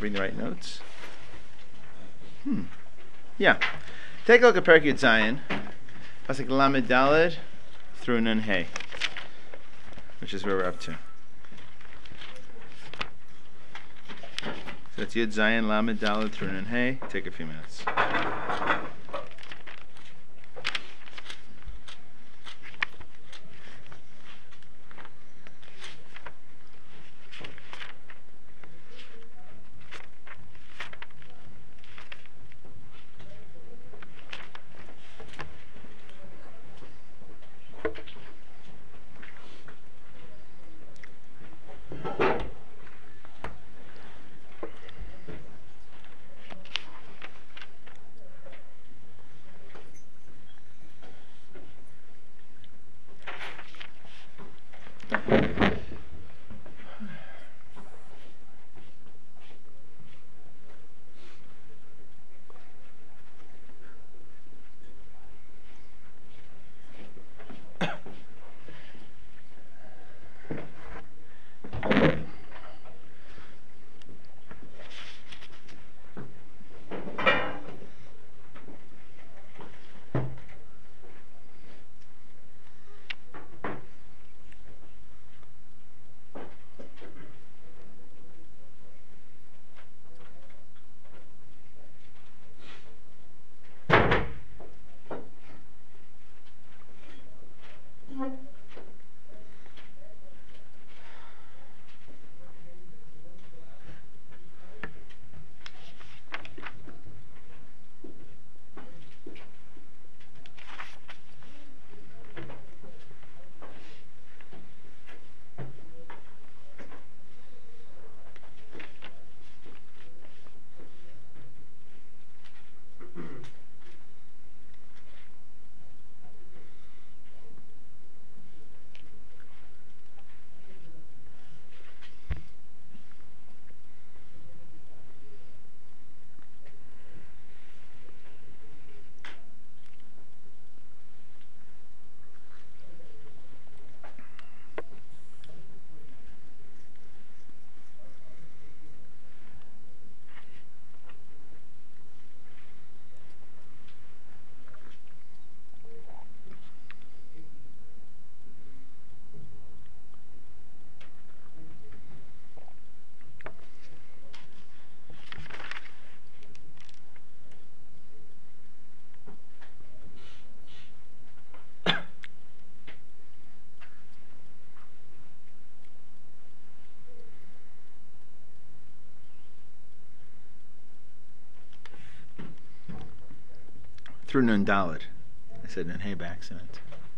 bring the right notes. Yeah. Take a look at Perek Yud Zayin, pasuk Lamed Daled through Nun Hey, which is where we're up to. So that's Yud Zayin, Lamed Daled through Nun Hey. Take a few minutes. Through Nun Daled. I said Nun Hey by accident.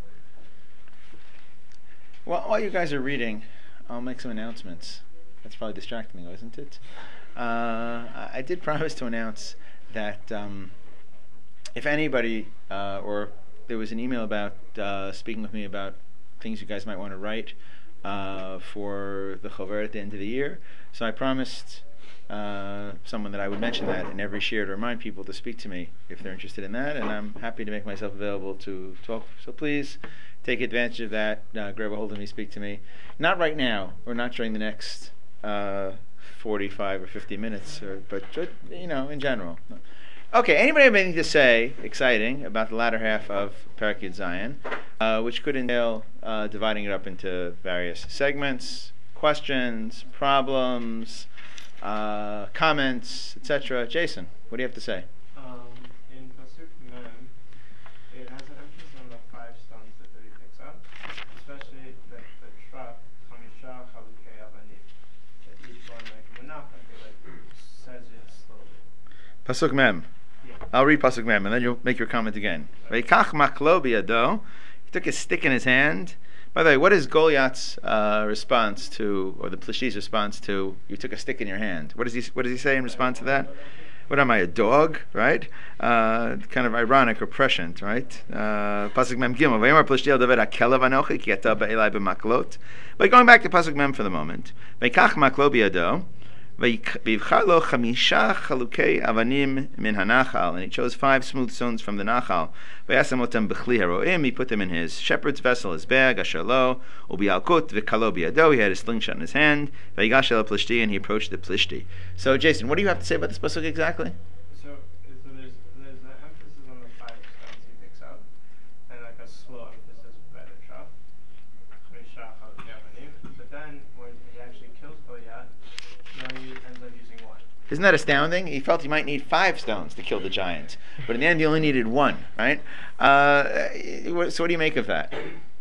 Well, while you guys are reading, I'll make some announcements. That's probably distracting me, wasn't it? I did promise to announce that if anybody, or there was an email about speaking with me about things you guys might want to write for the Chover at the end of the year. So I promised someone that I would mention that in every share to remind people to speak to me if they're interested in that, and I'm happy to make myself available to talk. So please take advantage of that. Grab a hold of me, speak to me. Not right now, or not during the next 45 or 50 minutes, but in general. Okay, anybody have anything to say, exciting, about the latter half of Perek Yud Zayin, which could entail dividing it up into various segments, questions, problems, comments, etc. Jason, what do you have to say? In Pasuk Mem, it has an emphasis on the 5 stones that he picks up, especially the trap, Chamisha, Chalukei, Avanim. That each one, like Munach, says it slowly. Pasuk Mem. Yeah. I'll read Pasuk Mem, and then you'll make your comment again. Veikach maklo biyado. He took a stick in his hand. By the way, what is Goliath's response to, or the Plishti's response to, you took a stick in your hand? What does he say in response to that? What am I, a dog? Right? Kind of ironic or prescient, right? Pasuk Mem Gimel. Vayomar Plishti David Akelav Anochi Ki Ata Be'elai B'maklot. But going back to Pasuk Mem for the moment. Veikach maklo biyado. ויבחר לו 5 חלוקי אבנים מן הנחל, and he chose 5 smooth stones from the נחל, וישם אותם בכלי הרועים, he put them in his shepherd's vessel, his bag, אשר לו, וביעלקות וכלו בידו, he had a slingshot in his hand, ויגש אל הפלישתי, and he approached the Plishti. So Jason, what do you have to say about this pasuk exactly? So there's an emphasis on the 5 stones he picks up, and like a slow emphasis by the trap. But then when he actually kills Goliath, then he ends up using 1. Isn't that astounding? He felt he might need 5 stones to kill the giant, but in the end he only needed 1, right? So what do you make of that?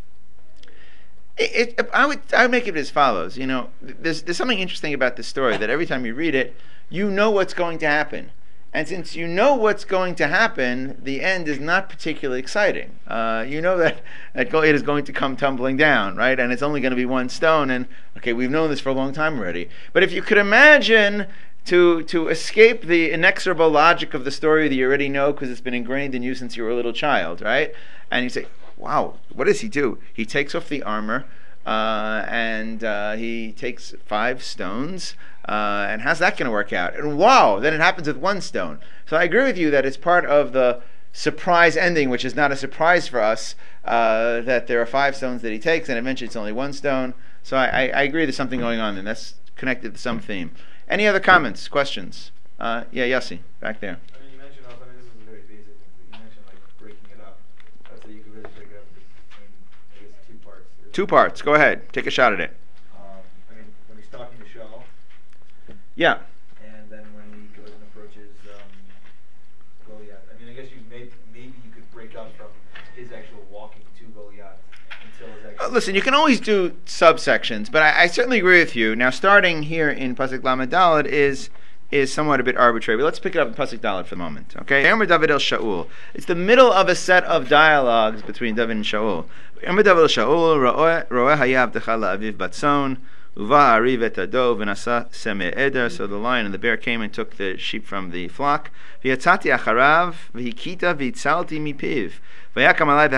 I would make it as follows. You know, there's something interesting about this story, that every time you read it, you know what's going to happen. And since you know what's going to happen, the end is not particularly exciting. You know that Goliath is going to come tumbling down, right? And it's only going to be 1 stone. And okay, we've known this for a long time already. But if you could imagine to escape the inexorable logic of the story that you already know because it's been ingrained in you since you were a little child, right? And you say, wow, what does he do? He takes off the armor and he takes 5 stones. And how's that going to work out? And wow, then it happens with 1 stone. So I agree with you that it's part of the surprise ending, which is not a surprise for us, that there are 5 stones that he takes, and eventually it's only 1 stone. So I agree there's something going on, and that's connected to some theme. Any other comments, questions? Yeah, Yossi, back there. I mean, you mentioned also, this is very basic, but you mentioned like breaking it up. So you could really break it up in, I guess, 2 parts. 2 parts. Go ahead. Take a shot at it. I mean, when he's talking to Shaul, yeah. and then when he goes and approaches Goliath. I mean, I guess maybe you could break up from his actual walking to Goliath until his actual... Listen, you can always do subsections, but I certainly agree with you. Now, starting here in Pasuk Lamed Daled is somewhat a bit arbitrary, but let's pick it up in Pasuk Daled for the moment. Okay? Amar David el Shaul. It's the middle of a set of dialogues between David and Shaul. Amar David el Shaul, Roeh hayav dechala aviv batzon, uva ariv et adov v'nasa semeh eder. So the lion and the bear came and took the sheep from the flock. V'yatzati acharav, v'hikita v'itzalti mipiv. David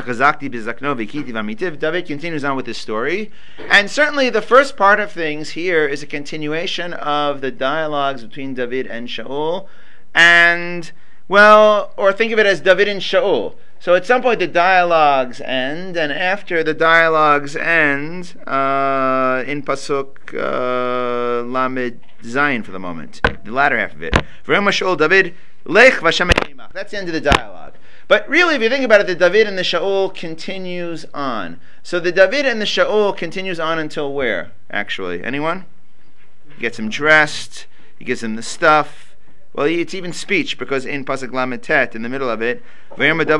continues on with his story, and certainly the first part of things here is a continuation of the dialogues between David and Shaul, and, well, or think of it as David and Shaul. So at some point the dialogues end, and after the dialogues end, in Pasuk Lamed Zayin for the moment, the latter half of it, David, that's the end of the dialogue. But really, if you think about it, the David and the Shaul continues on. So the David and the Shaul continues on until where, actually? Anyone? He gets him dressed, he gives him the stuff. Well, it's even speech, because in Pasuk Lamed Tet, in the middle of it, and then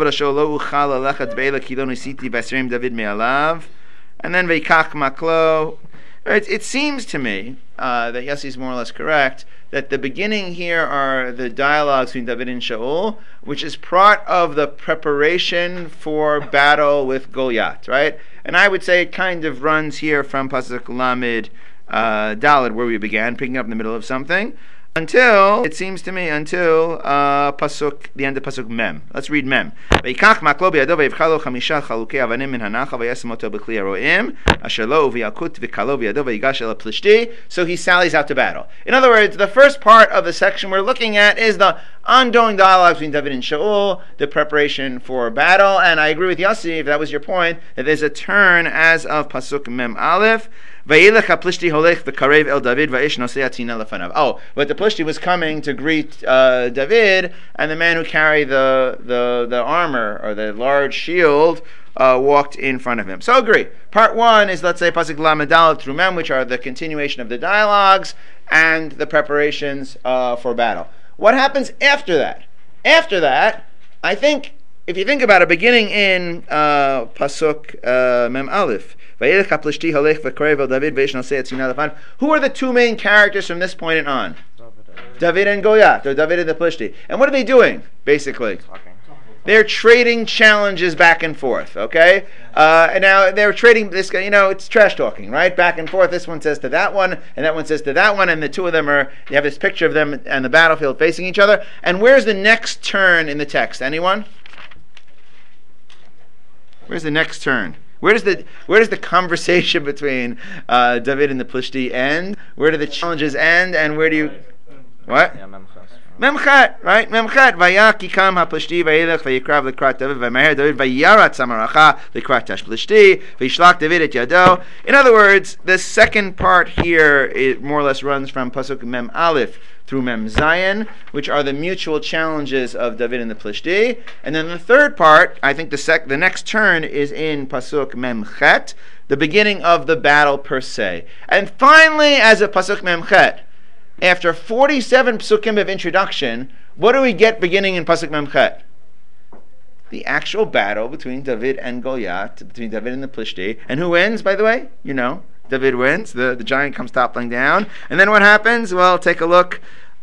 Veikach Maklo. It seems to me that Yossi is more or less correct, that the beginning here are the dialogues between David and Shaul, which is part of the preparation for battle with Goliath, right? And I would say it kind of runs here from Pasuk Lamed Daled, where we began, picking up in the middle of something, until, it seems to me, until Pasuk, the end of Pasuk Mem. Let's read Mem. Veikach maklo biyado vayivchalo 5 chalukei avanim min hanachal vayasem oto b'kli haroim asher lo uviyalkut v'kalo biyado vayigash el Plishti. So he sallies out to battle. In other words, the first part of the section we're looking at is the ongoing dialogue between David and Shaul, the preparation for battle, and I agree with Yossi, if that was your point, that there's a turn as of Pasuk Mem Aleph. Oh, but the Plishti was coming to greet David, and the man who carried the armor, or the large shield, walked in front of him. So agree. Part 1 is, let's say, Pasuk Lamed Daled through Mem, which are the continuation of the dialogues and the preparations for battle. What happens after that? After that, I think, if you think about it, beginning in Pasuk Mem Aleph, who are the 2 main characters from this point on? David and Goliath, or David and the Plishti. And what are they doing, basically? They're trading challenges back and forth, okay? And now they're trading this guy, it's trash talking, right? Back and forth. This one says to that one, and that one says to that one, and the 2 of them you have this picture of them on the battlefield facing each other. And where's the next turn in the text? Anyone? Where's the next turn? Where does the conversation between David and the Plishti end? Where do the challenges end? And where do you what? Yeah, Memchat, right? Memchat. Vayaki kam haplishti vayelech vayikrav lekrat David vaymaher David vayarat samaracha lekrat tash plishti vayishlach David et yado. In other words, the second part here it more or less runs from pasuk Mem Aleph through Mem Zayin, which are the mutual challenges of David and the Plishti. And then the third part, I think the next turn is in pasuk Mem Chet, the beginning of the battle per se. And finally, as a pasuk Mem Chet, after 47 psukim of introduction, what do we get beginning in pasuk Mem Chet? The actual battle between David and Goliath, between David and the Plishti. And who wins, by the way? You know, David wins. The giant comes toppling down. And then what happens? Well, take a look.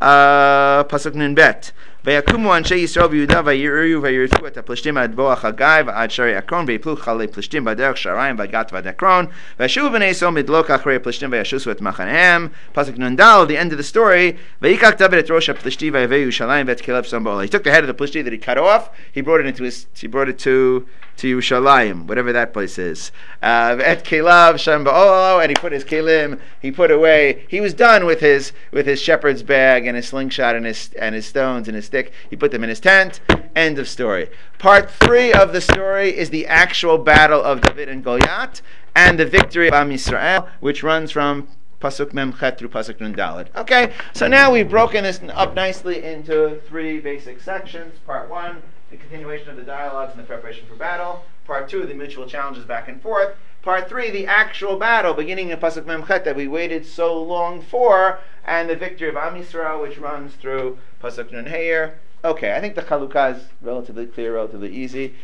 Pasuk Nun Bet. ויקומו אנשי ישראל ויהודה ויראו וירתו את הפלשתים עד בוא החגי ועד שערי עקרון ויפלו חללי פלשתים בדרך שעריים וגת ועד עקרון וישובו בני ישראל מדלוק אחרי הפלשתים וישוסו את מחניהם. פסוק נ"ד, the end of the story. ויקח דוד את ראש הפלשתי ויבא ירושלים ואת כליו שם באוהל. He took the head of the Plishti that he cut off. He brought it to Yerushalayim, whatever that place is. Et kelav sham ba'olo, and he put his kelim. He put away. He was done with his shepherd's bag and his slingshot and his stones and his stick. He put them in his tent. End of story. Part 3 of the story is the actual battle of David and Goliath and the victory of Am Yisrael, which runs from pasuk Mem Chet through pasuk Nun Daled. Okay, so now we've broken this up nicely into 3 basic sections. Part 1. The continuation of the dialogues and the preparation for battle. Part 2, the mutual challenges back and forth. Part 3, the actual battle, beginning in pasuk Mem Chet that we waited so long for, and the victory of Am Yisrael, which runs through pasuk Nun Heir. Okay, I think the chalukah is relatively clear, relatively easy.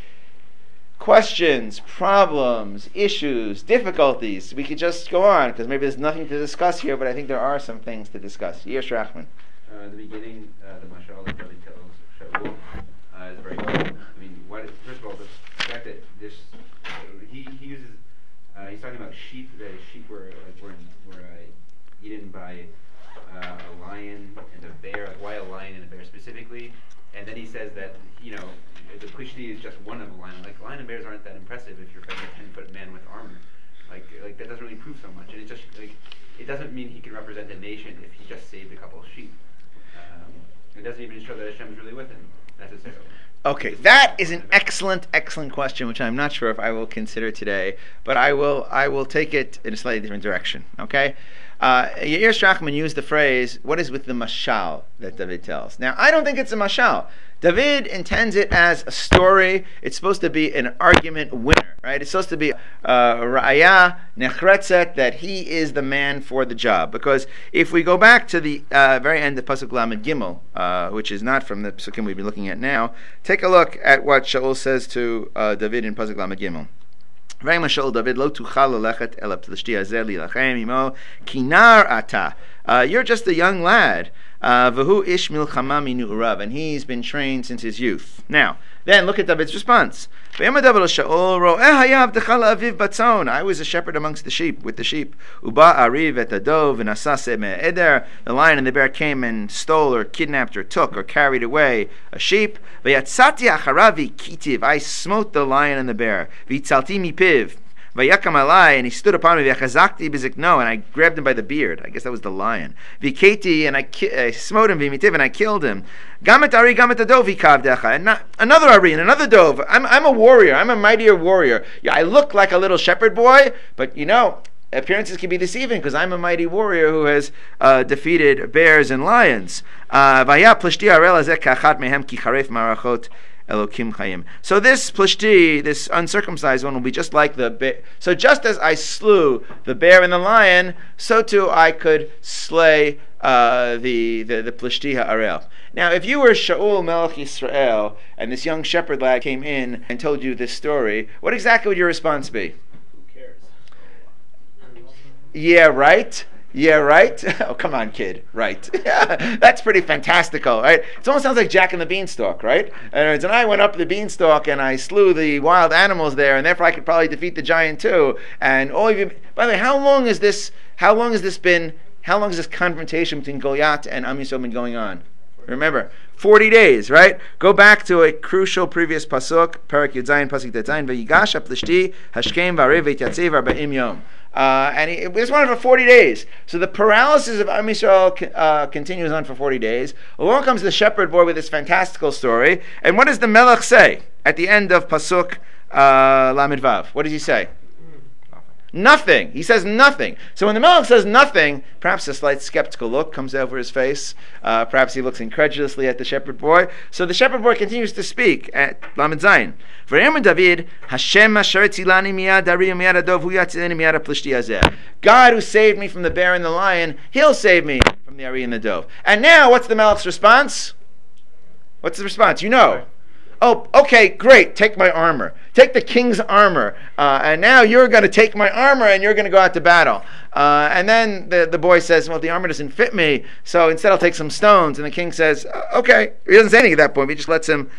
Questions, problems, issues, difficulties. We could just go on because maybe there's nothing to discuss here, but I think there are some things to discuss. Yesh Rachman. The beginning, the mashal that David tells Shaul is very cool. I mean, first of all, the fact that this he uses he's talking about sheep. That sheep were eaten by a lion and a bear. Like, why a lion and a bear specifically? And then he says that the Plishti is just one of a lion. Like, lion and bears aren't that impressive if you're fighting a 10-foot man with armor. Like that doesn't really prove so much. And it just it doesn't mean he can represent a nation if he just saved a couple of sheep. It doesn't even show that Hashem is really with him necessarily. Okay, that is an excellent question, which I'm not sure if I will consider today, but I will take it in a slightly different direction. Okay, Yair Strachman used the phrase, "What is with the mashal that David tells?" Now, I don't think it's a mashal. David intends it as a story. It's supposed to be an argument winner, right? It's supposed to be ra'aya nechretzet, that he is the man for the job. Because if we go back to the very end of Pasuk Lamed Gimel, which is not from the Pasukim we've been looking at now, take a look at what Shaul says to David in Pasuk Lamed Gimel. Shaul David lo tuchal lelechet el Plishti hazeh lilachem imo kinar ata. You're just a young lad. V'hu ish milchama minu urav, and he's been trained since his youth. Now, then look at David's response. I was a shepherd amongst the sheep, with the sheep. Uba ariv et adov v'nasase me'eder. The lion and the bear came and stole or kidnapped or took or carried away a sheep. V'yatzati acharavi kitiv. I smote the lion and the bear. V'yitzalti mipiv. Vayakam alai, and he stood upon me. V'yachazakti bizikno, and I grabbed him by the beard. I guess that was the lion. V'keti, and I smote him. V'mitiv, and I killed him. Gamet ari, gamet adov v'kavdecha, and another ari and another dove. I'm a warrior. I'm a mightier warrior. Yeah, I look like a little shepherd boy, but appearances can be deceiving because I'm a mighty warrior who has defeated bears and lions. Vaya plishti arel azek kachat mehem ki charef marachot Elokim Chayim. So this Plishti, this uncircumcised one, will be just like the bear. So just as I slew the bear and the lion, so too I could slay the Plishti ha'arel. Now, if you were Shaul Melech Yisrael, and this young shepherd lad came in and told you this story, what exactly would your response be? Who cares? Yeah, right? Yeah, right? Oh, come on, kid. Right. Yeah, that's pretty fantastical, right? It almost sounds like Jack and the Beanstalk, right? And I went up the beanstalk and I slew the wild animals there, and therefore I could probably defeat the giant too. And all of you. By the way, how long has this confrontation between Goliath and Am Yisrael been going on? Remember, 40 days, right? Go back to a crucial previous pasuk, Parak Yud Zayin, Pasuk Tet Zayin, V'yigash HaPlishti Hashkem V'arev V'yatzev Arba'im Yom. And he just wanted for 40 days. So the paralysis of Am Yisrael continues on for 40 days. Along comes the shepherd boy with this fantastical story. And what does the Melech say at the end of Pasuk Lamed Vav? What does he say? Nothing. He says nothing. So when the Melech says nothing, perhaps a slight skeptical look comes over his face. Perhaps he looks incredulously at the shepherd boy. So the shepherd boy continues to speak at Lamed Zayin. V'yamar David, Hashem asher tzilani miyad ari miyad adov hu yatzilani miyad haplishti hazeh. God who saved me from the bear and the lion, He'll save me from the ari and the dove. And now, what's the Melech's response? What's the response? You know. Oh, okay, great. Take my armor. Take the king's armor. And now you're going to take my armor and you're going to go out to battle. And then the boy says, well, the armor doesn't fit me, so instead I'll take some stones. And the king says, okay. He doesn't say anything at that point. He just lets him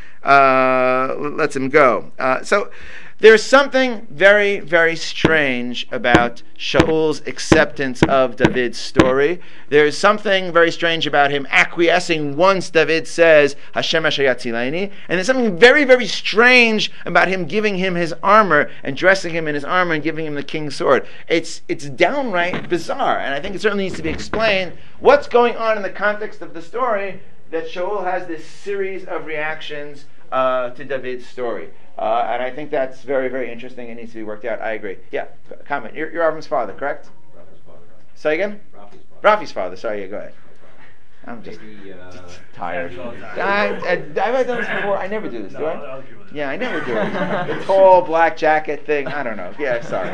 go. So there's something very, very strange about Shaul's acceptance of David's story. There's something very strange about him acquiescing once David says, Hashem asher yatzilani. And there's something very, very strange about him giving him his armor and dressing him in his armor and giving him the king's sword. It's downright bizarre. And I think it certainly needs to be explained what's going on in the context of the story that Shaul has this series of reactions to David's story. And I think that's very, very interesting. It needs to be worked out. I agree. Yeah, comment. You're Avram's father, correct? Rafi's father. Say again? Rafi's father. Rafi's father. Sorry, yeah, go ahead. I'm just tired. I've I've done this before. I never do this, do I? I'll agree with it. Yeah, I never do it. The tall black jacket thing. I don't know. Yeah, sorry.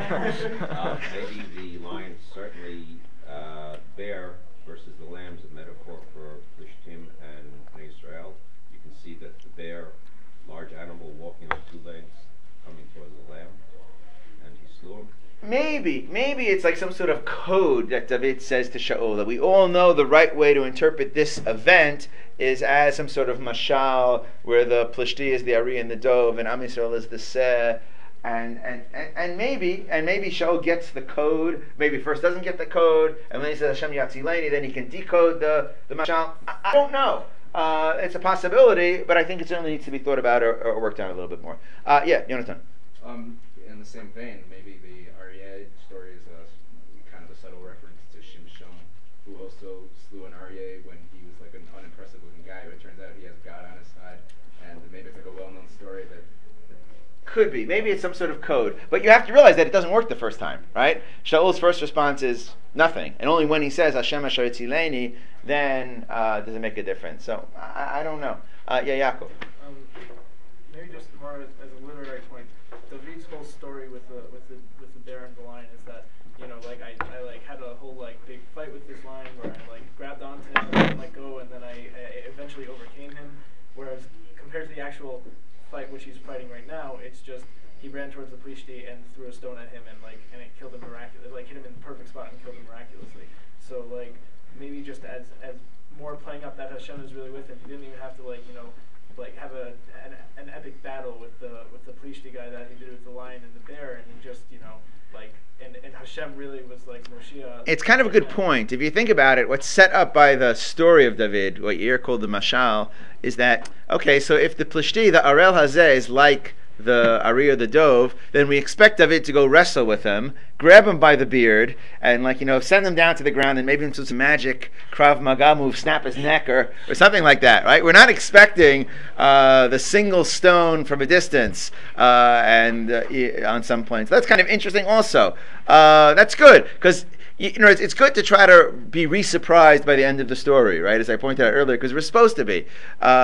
Maybe the lion certainly bear versus the lamb is a metaphor for Plishtim and Israel. You can see that the bear, large animal walking on two legs, coming towards the lamb, and he slew him. Maybe it's like some sort of code that David says to Shaul, that we all know the right way to interpret this event is as some sort of mashal, where the Plishti is the Ari and the Dove, and Am Yisrael is the Seh. And maybe Shaul gets the code. Maybe first doesn't get the code, and when he says Hashem Yatzileni, then he can decode the mashal. I don't know. It's a possibility, but I think it certainly needs to be thought about or worked out a little bit more. Yeah, Yonatan. In the same vein, maybe the Aryeh story is kind of a subtle reference to Shimshon, who also slew an Aryeh when he was like an unimpressive looking guy, but it turns out he has God on his side, and maybe it's like a well-known story that Could be. Maybe it's some sort of code. But you have to realize that it doesn't work the first time, right? Shaul's first response is nothing. And only when he says, Hashem asher tzileni, then does it make a difference. So, I don't know. Yeah, Yaakov. Maybe just more as a literary point, David's whole story with the bear and the lion is that, you know, like I like had a whole like big fight with this lion where I like grabbed onto him and let him let go, and then I eventually overcame him. Whereas compared to the actual fight which he's fighting right now, it's just he ran towards the Plishti and threw a stone at him and it killed him miraculously, like hit him in the perfect spot and killed him miraculously. So like maybe just as more playing up that Hashem is really with him, he didn't even have to have an epic battle with the Plishti guy that he did with the lion and the bear, and he just and Hashem really was like Moshiach. It's kind of a good point. If you think about it, what's set up by the story of David, what Yair called the Mashal, is that, okay, so if the Plishti, the Arel Hazeh, is like the Ari or the Dove, then we expect David to go wrestle with him, grab him by the beard, and send him down to the ground and maybe into some magic Krav Maga move, snap his neck or something like that, right? We're not expecting the single stone from a distance and on some planes. That's kind of interesting also. That's good, because it's good to try to be re-surprised by the end of the story, right? As I pointed out earlier, because we're supposed to be.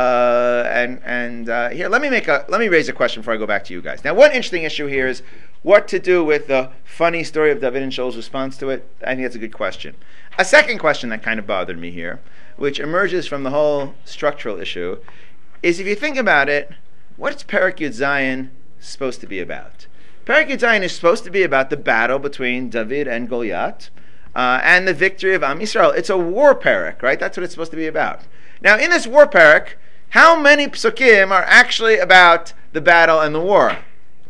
Here, let me raise a question before I go back to you guys. Now, one interesting issue here is what to do with the funny story of David and Shaul's response to it. I think that's a good question. A second question that kind of bothered me here, which emerges from the whole structural issue, is if you think about it, what's Parak Yud Zayin supposed to be about? Parak Yud Zayin is supposed to be about the battle between David and Goliath, and the victory of Am Yisrael. It's a war parak, right? That's what it's supposed to be about. Now, in this war parak, how many psukim are actually about the battle and the war?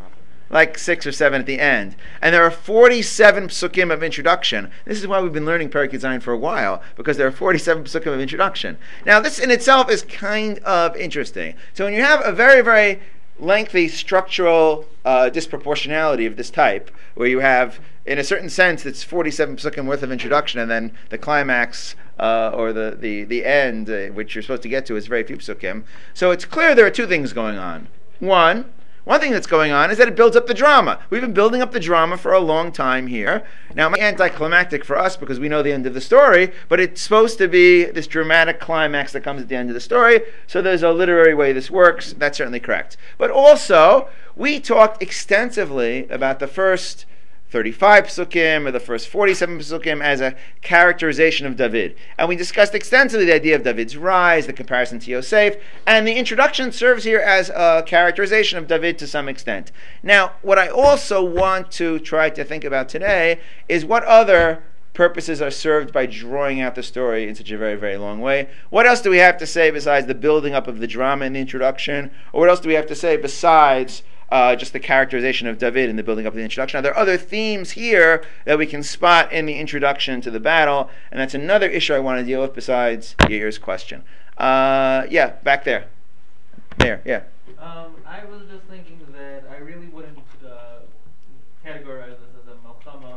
like 6 or 7 at the end. And there are 47 psukim of introduction. This is why we've been learning Perek Zayin for a while, because there are 47 psukim of introduction. Now, this in itself is kind of interesting. So when you have a very, very lengthy structural disproportionality of this type, where you have, in a certain sense, it's 47 psukim worth of introduction, and then the climax or the end, which you're supposed to get to, is very few psukim. So it's clear there are two things going on. One thing that's going on is that it builds up the drama. We've been building up the drama for a long time here. Now, it might be anticlimactic for us because we know the end of the story, but it's supposed to be this dramatic climax that comes at the end of the story. So there's a literary way this works. That's certainly correct. But also, we talked extensively about the first 35 psukim or the first 47 psukim as a characterization of David. And we discussed extensively the idea of David's rise, the comparison to Yosef, and the introduction serves here as a characterization of David to some extent. Now, what I also want to try to think about today is what other purposes are served by drawing out the story in such a very, very long way. What else do we have to say besides the building up of the drama in the introduction? Or what else do we have to say besides just the characterization of David in the building up of the introduction? Now, there are other themes here that we can spot in the introduction to the battle, and that's another issue I want to deal with besides Yair's question. Yeah, back there. There, yeah. I was just thinking that I really wouldn't categorize this as a Malchama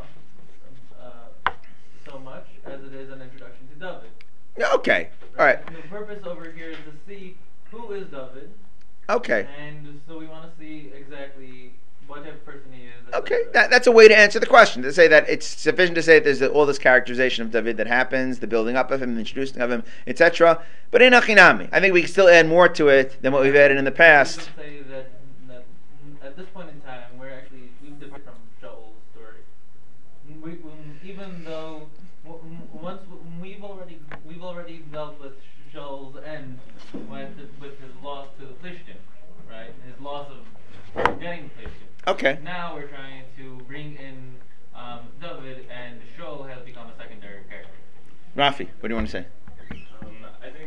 so much as it is an introduction to David. Okay, all right. And the purpose over here is to see who is David. Okay. And so we want to see exactly what type of person he is. Okay, that's a way to answer the question. To say that it's sufficient to say that there's all this characterization of David that happens, the building up of him, the introducing of him, etc. But in Achinami, I think we can still add more to it than what we've added in the past. I would say that at this point in time, we've departed from Shaul's story. Even though once we've already dealt with Shaul's end with his loss to the Plishtim, right? His loss of getting Plishtim. Okay. Now we're trying to bring in David, and Shaul has become a secondary character. Rafi, what do you want to say? I think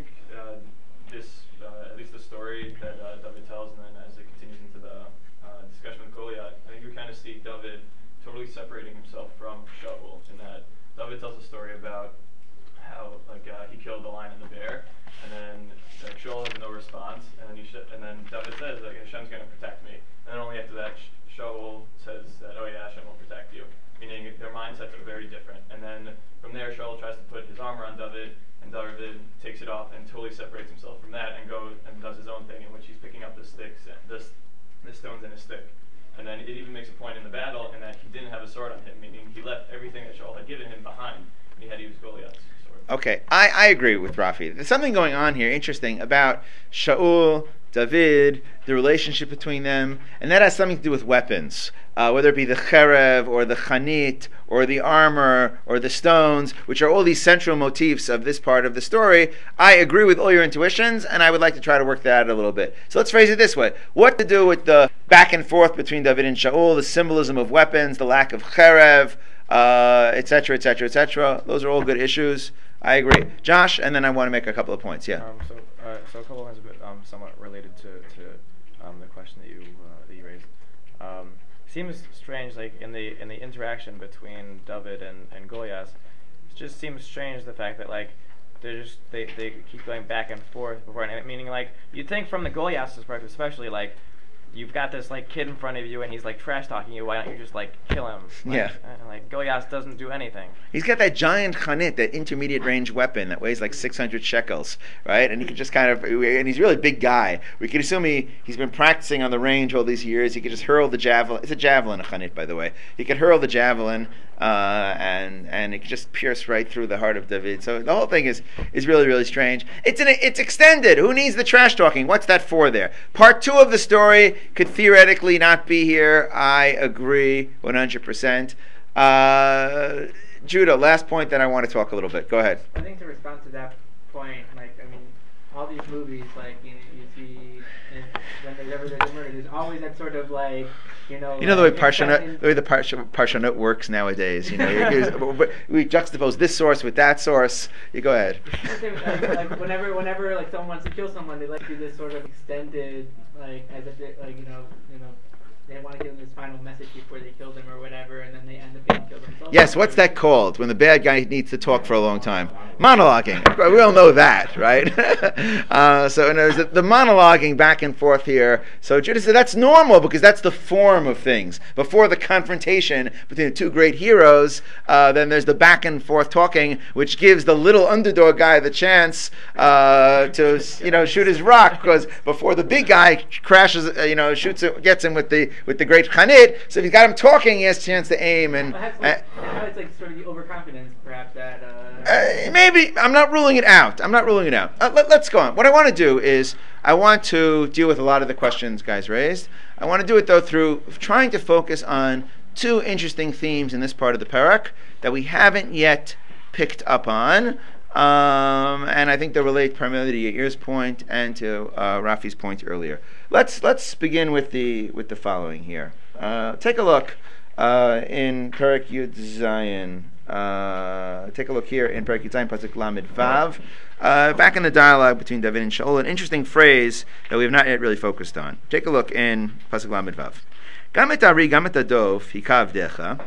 at least the story that David tells, and then as it continues into the discussion with Goliath, I think you kind of see David totally separating himself from Shaul, in that David tells a story about how he killed the lion and the bear, and then Shaul has no response, and then David says that Hashem's going to protect me, and then only after that Shaul says that, oh yeah, Hashem will protect you, meaning their mindsets are very different. And then from there Shaul tries to put his armor on David, and David takes it off and totally separates himself from that and goes and does his own thing, in which he's picking up the sticks, the stones in a stick. And then it even makes a point in the battle in that he didn't have a sword on him, meaning he left everything that Shaul had given him behind, and he had to use Goliath's sword. Okay, I agree with Rafi. There's something going on here, interesting, about Shaul, David, the relationship between them, and that has something to do with weapons, whether it be the cherev or the chanit or the armor or the stones, which are all these central motifs of this part of the story. I agree with all your intuitions, and I would like to try to work that out a little bit. So let's phrase it this way. What to do with the back and forth between David and Shaul, the symbolism of weapons, the lack of cherev, etc., etc., etc. Those are all good issues. I agree. Josh, and then I want to make a couple of points. Yeah. So a couple of things, somewhat related to the question that you raised. Seems strange, like in the interaction between David and Goliath. It just seems strange the fact that like they keep going back and forth before, and meaning like you'd think from the Goliath's perspective, especially like you've got this like kid in front of you and he's like trash talking you. Why don't you just like kill him? Yeah. Like Goliath doesn't do anything. He's got that giant chanit, that intermediate range weapon that weighs like 600 shekels, right? And he can just kind of, and he's a really big guy. We can assume he's been practicing on the range all these years. He could just hurl the javelin. It's a javelin, a chanit, by the way. He could hurl the javelin, and it could just pierce right through the heart of David. So the whole thing is really, really strange. It's extended. Who needs the trash talking? What's that for there? Part 2 of the story could theoretically not be here. I agree 100%. Judah, last point, then I want to talk a little bit. Go ahead. I think to respond to that point, all these movies, you see, when there's a murder, there's always that sort of the way Parshanut works nowadays. We juxtapose this source with that source. You go ahead. Whenever someone wants to kill someone, they like to do this sort of extended, as if they want to give them this final message before they kill them or whatever, and then they end up being killed themselves. Yes, what's that called when the bad guy needs to talk for a long time? Monologuing. We all know that, right? So there's the monologuing back and forth here. So Judah said that's normal because that's the form of things. Before the confrontation between the two great heroes, then there's the back and forth talking, which gives the little underdog guy the chance to shoot his rock, because before the big guy crashes, shoots it, gets him with the great Chanit. So if he's got him talking, he has a chance to aim. And it's like sort of the overconfidence, perhaps, that maybe I'm not ruling it out. Let's go on. What I want to do is I want to deal with a lot of the questions guys raised. I want to do it though through trying to focus on two interesting themes in this part of the parak that we haven't yet picked up on, and I think they relate primarily to Yair's point and to Rafi's point earlier. Let's begin with the following here. Take a look in Parak Yud Zayin. Take a look here in Parak Yud Zayin pasuk Lamed Vav. Back in the dialogue between David and Shaul, an interesting phrase that we have not yet really focused on. Take a look in pasuk Lamed Vav. Gam et ari gam et adov hikavdecha.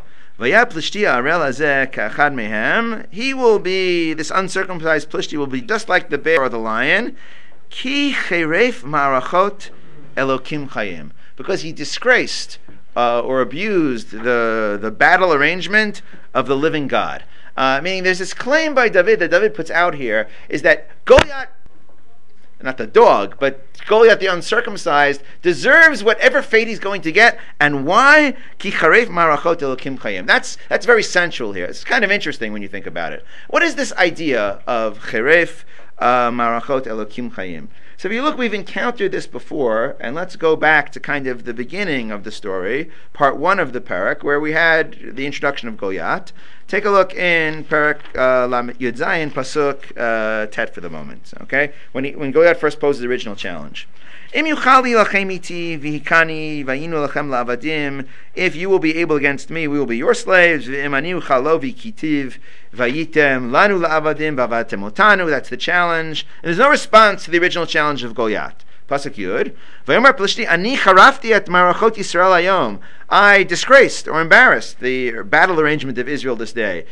He will be, this uncircumcised Plishti will be just like the bear or the lion. Ki cheref marachot Elokim chayim, because he disgraced or abused the battle arrangement of the living God. Meaning there's this claim by David that David puts out here, is that Goliath, not the dog, but Goliath the uncircumcised, deserves whatever fate he's going to get. And why? Ki charef marachot Elokim chayim. That's very central here. It's kind of interesting when you think about it. What is this idea of charef marachot Elokim chayim? So if you look, we've encountered this before, and let's go back to kind of the beginning of the story, part 1 of the parak, where we had the introduction of Goliath. Take a look in Parak Yud Zayin, pasuk Tet for the moment. Okay, when Goliath first poses the original challenge. If you will be able against me, we will be your slaves. That's the challenge. And there's no response to the original challenge of Goliath. Pasuk Yud. I disgraced or embarrassed the battle arrangement of Israel this day.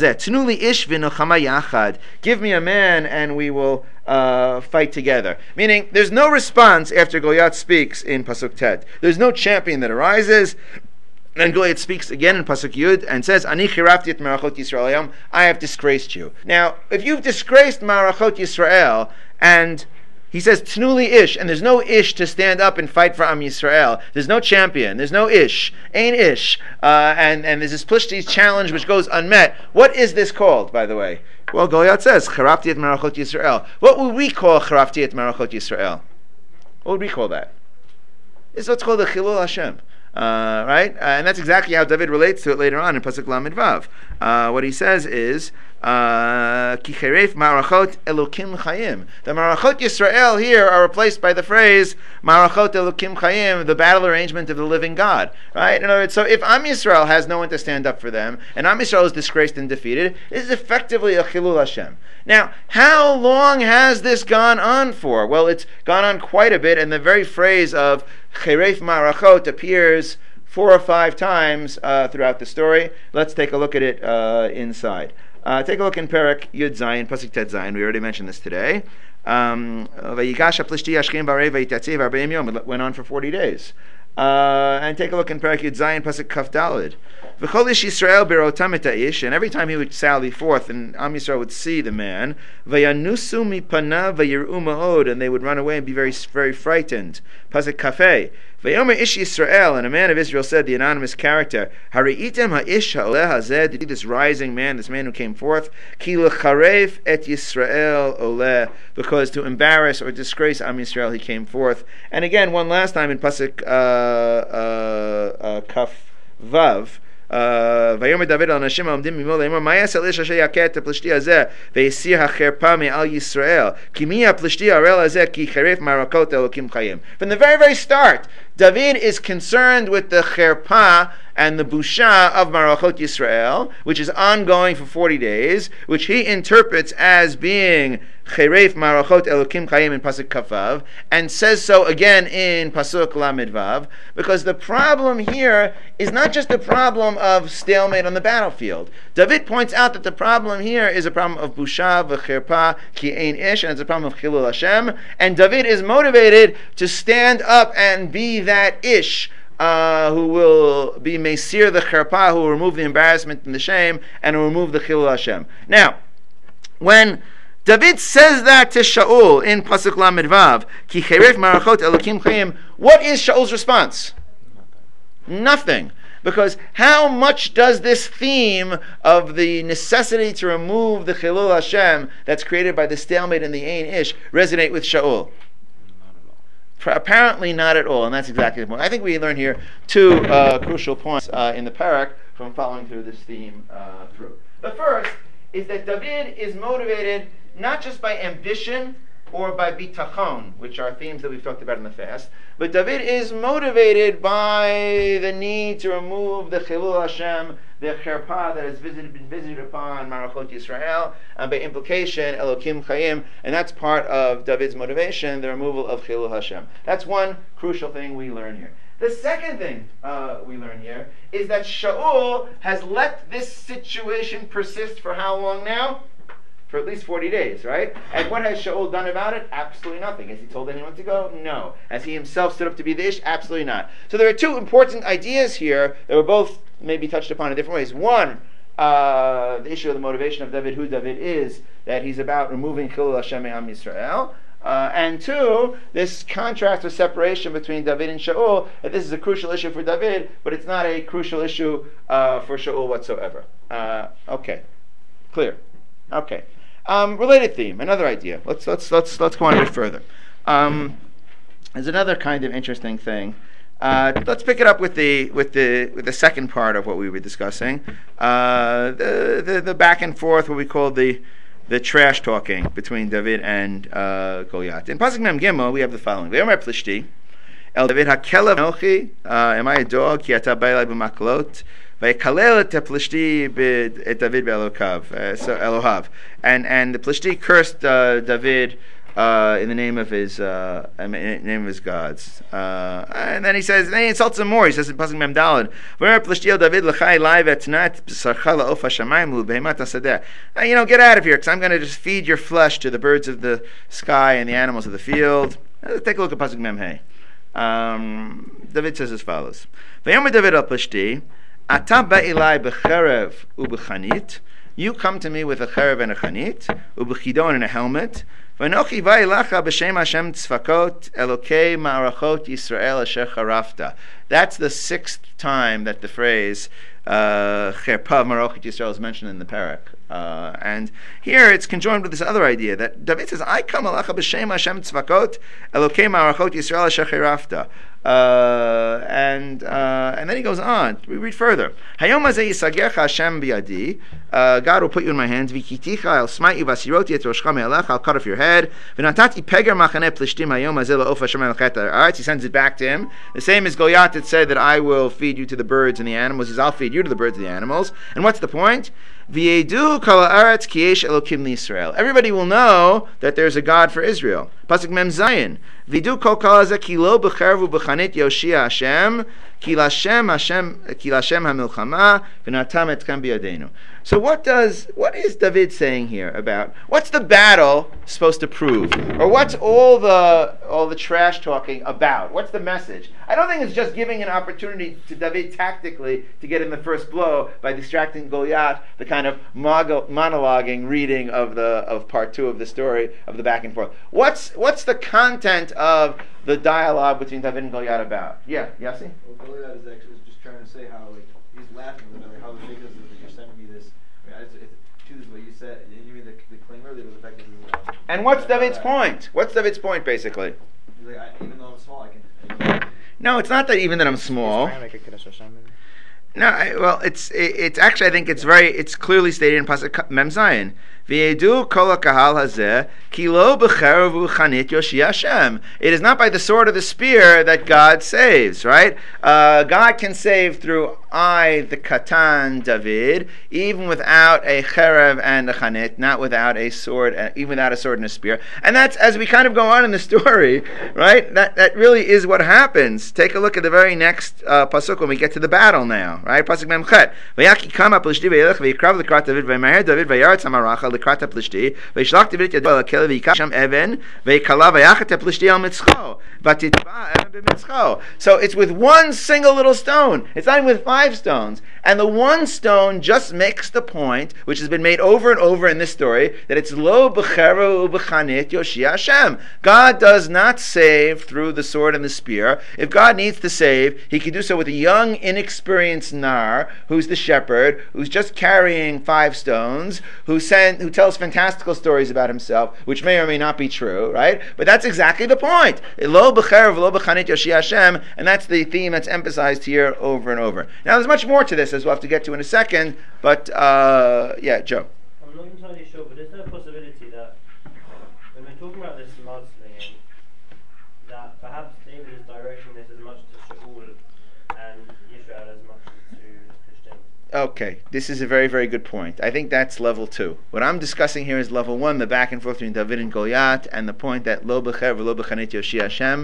Give me a man and we will fight together. Meaning, there's no response after Goliath speaks in Pasuk Tet. There's no champion that arises. And Goliath speaks again in Pasuk Yud and says, Ani chirafti et marachot Yisrael hayom, I have disgraced you. Now, if you've disgraced marachot Yisrael, and he says, Tnuli ish, and there's no ish to stand up and fight for Am Yisrael. There's no champion. There's no ish. Ain't ish. And there's this Plishti's challenge which goes unmet. What is this called, by the way? Well, Goliath says, Charafti et marachot Yisrael. What would we call Charafti et marachot Yisrael? What would we call that? It's what's called the Chilul Hashem. Right? And that's exactly how David relates to it later on in Pasuk Lamed Vav. What he says is, Ki cheref marachot Elokim chayim. The marachot Yisrael here are replaced by the phrase marachot Elokim chayim, the battle arrangement of the living God. Right? In other words, so if Am Yisrael has no one to stand up for them, and Am Yisrael is disgraced and defeated, it is effectively a Chilul Hashem. Now, how long has this gone on for? Well, it's gone on quite a bit, and the very phrase of cheref marachot appears 4 or 5 times throughout the story. Let's take a look at it inside. Take a look in Parak Yud Zayin, Pasuk Tet Zayin. We already mentioned this today. It went on for 40 days. And take a look in Parak Yud Zayin, Pasuk Kaf Daled. V'cholish Yisrael berotam et ha'ish, and every time he would sally forth, and Am Yisrael would see the man, v'yanusu mipanav v'yir'u ma'od, and they would run away and be very, very frightened. Pasuk Kafei. V'yomer ish Yisrael, and a man of Israel said, the anonymous character, Hari'item ha'ish ha'oleh hazeh, did this rising man, this man who came forth, ki l'charef et Yisrael oleh, because to embarrass or disgrace Am Yisrael he came forth. And again, one last time in Pasuk Kaf Vav, ויאמר דוד על אנשים העומדים ממול לאמור מה יעשה לאיש אשר יכה את הפלישתי הזה ויסיר החרפה מעל ישראל כי מי הפלישתי הרעל הזה כי חרף מערכות אלוקים חיים. From the very start, David is concerned with the cherpa and the busha of Marachot Yisrael, which is ongoing for 40 days, which he interprets as being Cheref Marachot Elokim Chayim in Pasuk Kafav, and says so again in Pasuk Lamed Vav, because the problem here is not just the problem of stalemate on the battlefield. David points out that the problem here is a problem of busha v'cherpa ki ein ish, and it's a problem of chilul Hashem, and David is motivated to stand up and be that ish, who will be Mesir the Cherpa, who will remove the embarrassment and the shame, and will remove the Chilul Hashem. Now, when David says that to Shaul in Pasuk Lamed Vav, Ki Cheref Marachot Elokim Chayim, what is Shaul's response? Nothing. Because how much does this theme of the necessity to remove the Chilul Hashem that's created by the stalemate and the Ein Ish resonate with Shaul? Apparently not at all, and that's exactly the point. I think we learn here two crucial points in the parak from following through this theme through. The first is that David is motivated not just by ambition or by bitachon, which are themes that we've talked about in the past, but David is motivated by the need to remove the Chilul Hashem, the cherpa that has been visited upon Marachot Yisrael, and by implication Elokim Chayim, and that's part of David's motivation, the removal of Chilul Hashem. That's one crucial thing we learn here. The second thing we learn here is that Shaul has let this situation persist for how long now? For at least 40 days, right? And what has Shaul done about it? Absolutely nothing. Has he told anyone to go? No. Has he himself stood up to be the ish? Absolutely not. So there are two important ideas here that were both maybe touched upon in different ways. One, the issue of the motivation of David, who David is, that he's about removing Chilul Hashem Me'am Yisrael. And two, this contrast or separation between David and Shaul, that this is a crucial issue for David, but it's not a crucial issue for Shaul whatsoever. Okay. Clear. Okay. Related theme, another idea. Let's go on a bit further. There's another kind of interesting thing. Let's pick it up with the second part of what we were discussing. The back and forth, what we call the trash talking between David and Goliath. In Pasuk Mem Gimel, we have the following: Ve'omer Plishti El David hakelav anochi, am I a dog? Ki ata ba'elai b'maklot. Vaykalel et Plishti et David be'elokav, so Elohav, and the Plishti cursed David in the name of his gods, and then he says, then he insults him more. He says in Pasuk Mem Daled, "V'omer Plishti el David l'chai lai v'tnat b'sarcha la'of hashamayim l'behemat hasadeh." Get out of here, because I'm going to just feed your flesh to the birds of the sky and the animals of the field. Let's take a look at Pasuk Mem Hey. David says as follows: "V'yomer David al Plishti, Ata ba'ilai b'cherev u'b'chanit." You come to me with a cherev and a chanit, u'b'chidon and a helmet. V'anochi va'ilacha b'shem Hashem tzvakot elokei ma'arachot Yisrael asher charafta. That's the sixth time that the phrase cherpa marachot Yisrael is mentioned in the parak. And here it's conjoined with this other idea that David says, I come alacha b'shem Hashem tzvakot elokei ma'arachot Yisrael asher charafta. And then he goes on. We read further. Hayom hazeh yisagercha Hashem biyadi. God will put you in my hands. V'kiticha, I'll smite you. V'asiroti et roshcha me'alecha, I'll cut off your head. V'natati peger machaneh plishtim hayom hazeh la'of Hashem elchet ha'aretz. He sends it back to him. The same as Goliath had said that I will feed you to the birds and the animals. He says, I'll feed you to the birds and the animals. And what's the point? V'yedu kol ha'aretz ki yesh elokim liYisrael. Everybody will know that there's a God for Israel. Pasuk Mem Zayin. V'yedu kol hazeh ki lo b'cherev u'b'chanit yoshia Hashem ki lashem hamilchama v'natam etchem biyadenu. So what is David saying here about what's the battle supposed to prove, or what's all the trash talking about? What's the message? I don't think it's just giving an opportunity to David tactically to get in the first blow by distracting Goliath, the kind of monologuing reading of part 2 of the story of the back and forth. What's the content of the dialogue between David and Goliath about? Yeah, Yossi? Well, Goliath is actually just trying to say how he's laughing a little bit, how ridiculous it is that you're sending me this. I mean, choose what you said. You mean the claim earlier was the fact that this is. And what's David's point? What's David's point basically? He's like, even though I'm small, I can. No, it's not that even that I'm small. He's trying to make a kiddush Hashem. Well, it's actually, I think it's clearly stated in Pasuk Mem Zayin. V'yedu kol hakahal hazeh ki lo b'cherev u'chanit yoshi Hashem. It is not by the sword or the spear that God saves, right? God can save through the Katan David, even without a cherev and a chanit, not without a sword, even without a sword and a spear. And that's, as we kind of go on in the story, right? That really is what happens. Take a look at the very next pasuk when we get to the battle now, right? Pasuk Mem Chet. V'yaki kama plishti v'yelech v'yikrav l'krat David v'ymaher David v'yaretz hamaracha l'krat plishti v'yishlach David yado el hakel v'yikach sham even v'yikala v'yachet plishti al mitzcho v'titba even b'mitzcho. So it's with one single little stone. It's not even with 5 stones. And the one stone just makes the point, which has been made over and over in this story, that it's lo b'cheru b'chanit yoshi Hashem. God does not save through the sword and the spear. If God needs to save, he can do so with a young, inexperienced nar, who's the shepherd, who's just carrying 5 stones, who tells fantastical stories about himself, which may or may not be true, right? But that's exactly the point. Lo b'cheru lo b'chanit yoshi Hashem, and that's the theme that's emphasized here over and over. Now, there's much more to this, as we'll have to get to in a second, but yeah, Joe. I'm not entirely sure, but is there a possibility that when we're talking about this mudslinging, that perhaps David is directing this as much to Shaul and Israel as much as to Christian? Okay, this is a very, very good point. I think that's level 2. What I'm discussing here is level 1, the back and forth between David and Goliath, and the point that lo b'cherev lo b'chanit yoshi Hashem.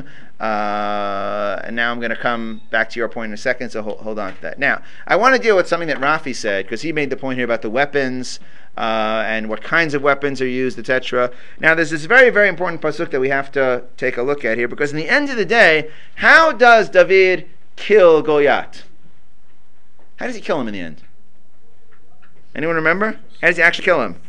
And now I'm going to come back to your point in a second, so hold on to that. Now, I want to deal with something that Rafi said, because he made the point here about the weapons, and what kinds of weapons are used, etc. Now, there's this very, very important pasuk that we have to take a look at here, because in the end of the day, how does David kill Goliath? How does he kill him in the end? Anyone remember? How does he actually kill him?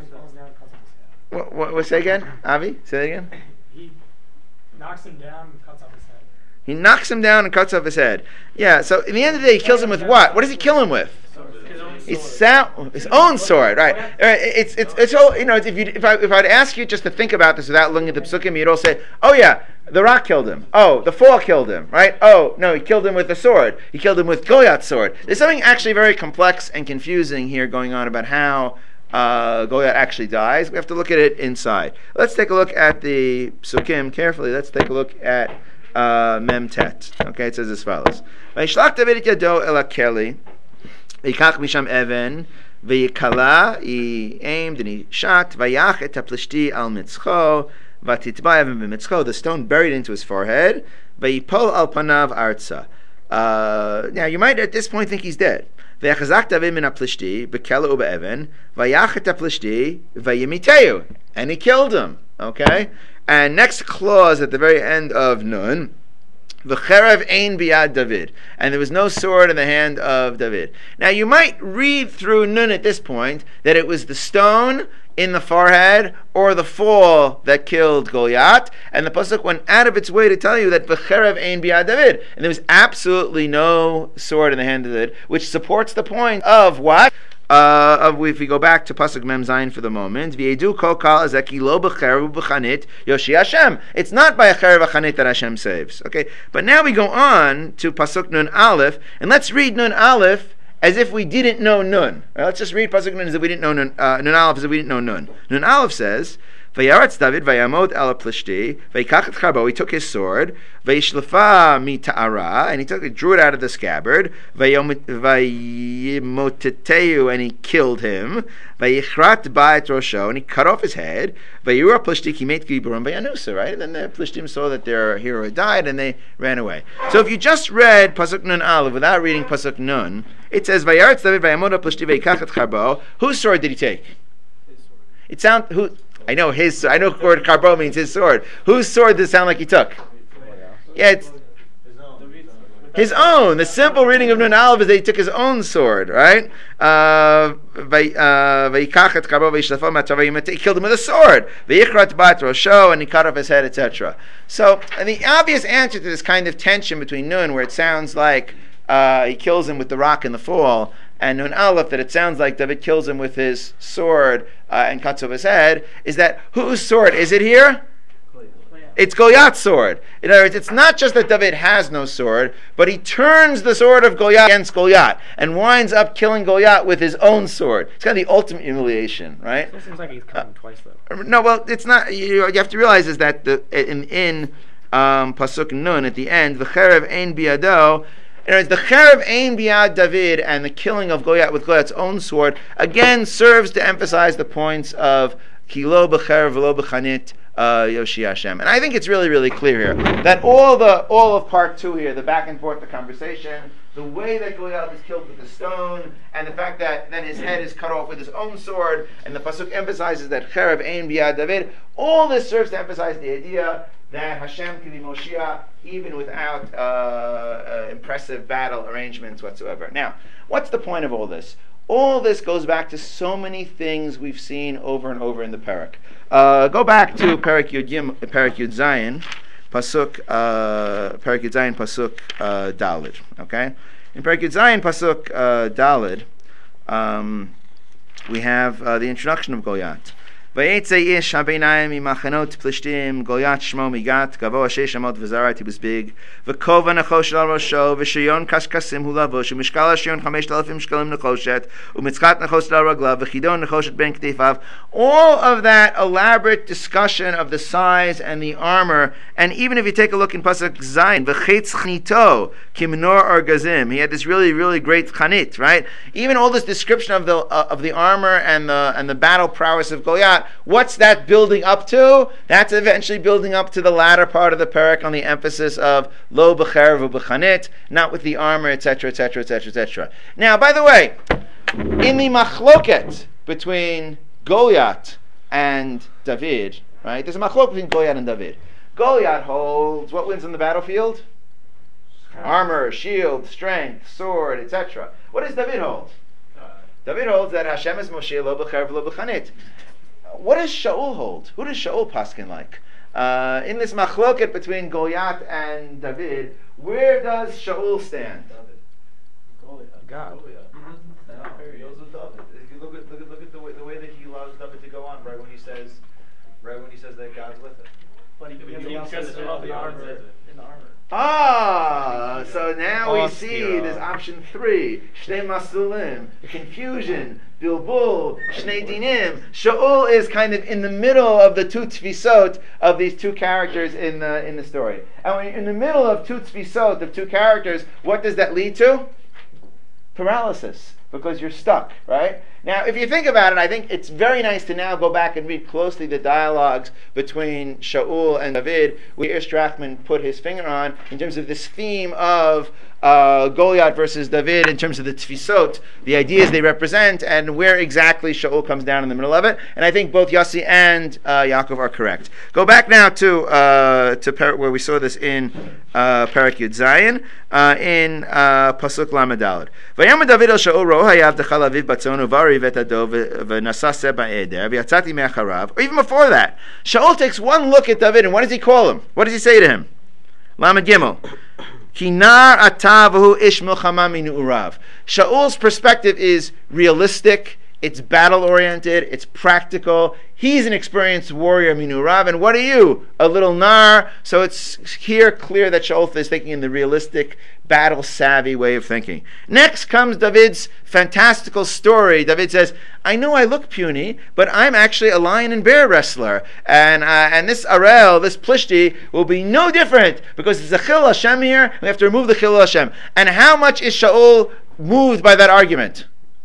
What say again? Avi, say that again. He knocks him down and cuts off his head. He knocks him down and cuts off his head. Yeah, so in the end of the day, he kills him with what? What does he kill him with? His own sword, right? It's all, if I'd ask you just to think about this without looking at the psukim, you'd all say, oh yeah, the rock killed him. Oh, the fall killed him, right? Oh, no, he killed him with the sword. He killed him with Goliath's sword. There's something actually very complex and confusing here going on about how Goliath actually dies. We have to look at it inside. Let's take a look at the psukim carefully. Let's take a look at Mem Tet. Okay, it says as follows. Vayishlach David et yado el hakeli v'yikach misham even v'yikala. He aimed and he shot. Vayach et haplishti al mitzcho v'titba even b'mitzcho. The stone buried into his forehead. V'yipol al panav arza. Now you might at this point think he's dead. V'yachazak David min haplishti b'kela u'be'even v'yach et haplishti v'yimiteu, and he killed him. Okay, and next clause at the very end of Nun, v'cherev ein biyad David, and there was no sword in the hand of David. Now you might read through Nun at this point that it was the stone in the forehead or the fall that killed Goliath, and the pasuk went out of its way to tell you that v'cherev ein biyad David, and there was absolutely no sword in the hand of David, which supports the point of what? If we go back to pasuk Mem Zayin for the moment, v'yedu kol kal azeki lo b'cherev b'chanit yoshi Hashem. It's not by a cherev b'chanit that Hashem saves. Okay, but now we go on to pasuk Nun Aleph, and let's read Nun Aleph as if we didn't know Nun. Let's just read pasuk Nun as if we didn't know Nun. Nun Aleph as if we didn't know Nun. Nun Aleph says, Vayaretz David vayamod al plishti vayikach et charbo. He took his sword vayishlefa mi ta'ara, and he drew it out of the scabbard. Vayimoteteu, and he killed him. Vayichrat ba et rosho, and he cut off his head. Vayura plishti kimet giburim vayanusa. Right, and then the plishtim saw that their hero had died, and they ran away. So if you just read pasuk Nun Aleph without reading pasuk Nun, it says Vayaretz David vayamod al plishti vayikach et charbo. Whose sword did he take? It sounds who. I know his. I know the word karbo means his sword. Whose sword does it sound like he took? Yeah, it's his own. The simple reading of Nun Aleph is that he took his own sword, right? He killed him with a sword. And he cut off his head, etc. So, and the obvious answer to this kind of tension between Nun, where it sounds like he kills him with the rock in the fall, and Nun Aleph, that it sounds like David kills him with his sword and cuts off his head, is that whose sword is it here? It's Goliath's sword. In other words, it's not just that David has no sword, but he turns the sword of Goliath against Goliath and winds up killing Goliath with his own sword. It's kind of the ultimate humiliation, right? It seems like he's coming twice, though. No, well, it's not. You have to realize is that in Pasuk Nun at the end, the Cherev Ein Biado. In other words, the Cherev Ein Biad David and the killing of Goliath with Goliath's own sword again serves to emphasize the points of Kilo b'Cherev v'lo b'Chanit. Yoshi Hashem. And I think it's really, really clear here that all of part 2 here, the back and forth, the conversation, the way that Goliath is killed with the stone, and the fact that then his head is cut off with his own sword, and the pasuk emphasizes that Cherev Ein Biad David, all this serves to emphasize the idea that Hashem can be Moshiach even without impressive battle arrangements whatsoever. Now, what's the point of all this? All this goes back to so many things we've seen over and over in the parak. Go back to Parak Yud Zayin, pasuk Parak Yud Zayin pasuk Dalid. Okay, in Parak Yud Zayin pasuk Dalid, we have the introduction of Goliath. Vayetze ish habeinayim imachanot plishtim Goliath shmo migat gavoa sheish amot v'zarat, he was big. V'kova nechosh al rosho v'shayon kaskasim hu lavosh u'mishkal hashayon 5,000 shkalim nechoshet u'mitzchat nechosh al raglav v'chidon nechoshet ben ktifav. All of that elaborate discussion of the size and the armor, and even if you take a look in pasuk Zayin, v'chetz chnito kimnor argazim, he had this really, really great chanit, right? Even all this description of the armor and the battle prowess of Goliath. What's that building up to? That's eventually building up to the latter part of the parak on the emphasis of lo b'cherev u'b'chanit, not with the armor, etc., etc., etc., etc. Now, by the way, in the machloket between Goliath and David, right? There's a machloket between Goliath and David. Goliath holds what wins on the battlefield? Armor, shield, strength, sword, etc. What does David hold? David holds that Hashem is Moshe lo b'cherev lo b'chanit. What does Shaul hold? Who does Shaul paskin like? In this machloket between Goliath and David, where does Shaul stand? David. Goliath. God. Goliath. He goes with David. If you look at the way that he allows David to go on, right when he says that God's with him. But he also says about the armor. In the armor. So now we see there's option 3, Shnei Masulim, confusion, Bilbul, Shnei Dinim. Shaul is kind of in the middle of the two tfisot of these two characters in the story. And when you're in the middle of two tfisot of two characters, what does that lead to? Paralysis, because you're stuck, right? Now, if you think about it, I think it's very nice to now go back and read closely the dialogues between Shaul and David, where Strachman put his finger on in terms of this theme of Goliath versus David, in terms of the tfisot, the ideas they represent, and where exactly Shaul comes down in the middle of it. And I think both Yossi and Yaakov are correct. Go back now to where we saw this in Parak Yud Zayin, in Pasuk Lamed Daled. Vayam David el Shaul ro hayav dechal aviv batzon uvari vetado v'nasa seba eder v'yatzati me'acharav. Or even before that, Shaul takes one look at David, and what does he call him? What does he say to him? Lamed Gimel. Kinar atavahu ish milchama min urav. Shaul's perspective is realistic, it's battle-oriented, it's practical. He's an experienced warrior, min urav, and what are you? A little nar. So it's here clear that Shaul is thinking in the realistic, battle-savvy way of thinking. Next comes David's fantastical story. David says, I know I look puny, but I'm actually a lion and bear wrestler. And this Arel, this Plishti, will be no different, because there's a Chil Hashem here, we have to remove the Chil Hashem. And how much is Shaul moved by that argument?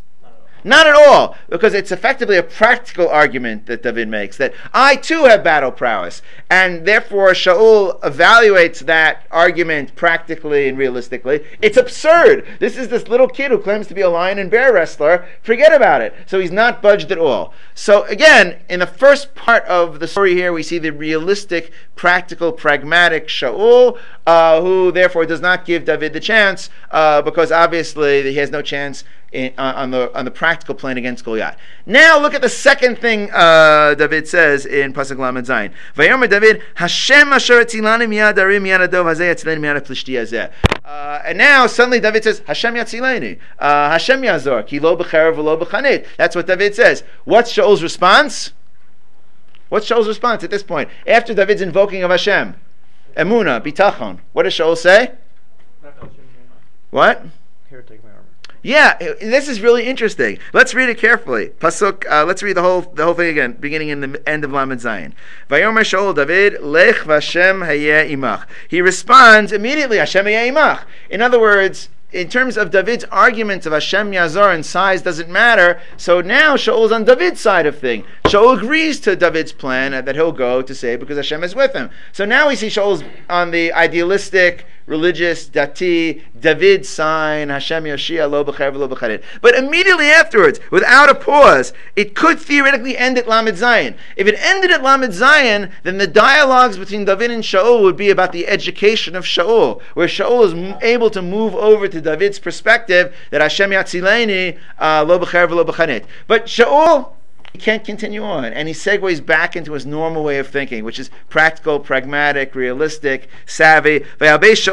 Not at all, because it's effectively a practical argument that David makes, that I too have battle prowess, and therefore Shaul evaluates that argument practically and realistically. It's absurd. This is this little kid who claims to be a lion and bear wrestler. Forget about it. So he's not budged at all. So again, in the first part of the story here, we see the realistic, practical, pragmatic Shaul, who therefore does not give David the chance, because obviously he has no chance on the practical plane against Goliath. Now look at the second thing David says in Pasuk Lamed Zayin. Vayomer David, Hashem asher etzilani miyad arim miyad adov hazeh etzileni miyad plishti hazeh. And now suddenly David says, Hashem yatzileni, Hashem yazor, ki lo b'cherev v'lo b'chanit. That's what David says. What's Shaul's response? What's Shaul's response at this point? After David's invoking of Hashem, Emunah, Bitachon, what does Shaul say? What? Here, take my armor. Yeah, this is really interesting. Let's read it carefully. Pasuk. Let's read the whole thing again, beginning in the end of Lamed Zayin. Vayomer Shaul David, Lech v'Hashem hayeh imach. He responds immediately, Hashem hayeh imach. In other words, in terms of David's argument of Hashem Yazar and size doesn't matter, so now Shaul's on David's side of thing. Shaul agrees to David's plan that he'll go to say because Hashem is with him. So now we see Shaul's on the idealistic, religious, dati, David sign, Hashem Yoshia, lo b'cher v'lo b'charet. But immediately afterwards, without a pause, it could theoretically end at Lamed Zayin. If it ended at Lamed Zayin, then the dialogues between David and Shaul would be about the education of Shaul, where Shaul is able to move over to David's perspective that Hashem Yatzileni, lo b'cher v'lo b'charet. But Shaul, he can't continue on, and he segues back into his normal way of thinking, which is practical, pragmatic, realistic, savvy. He dresses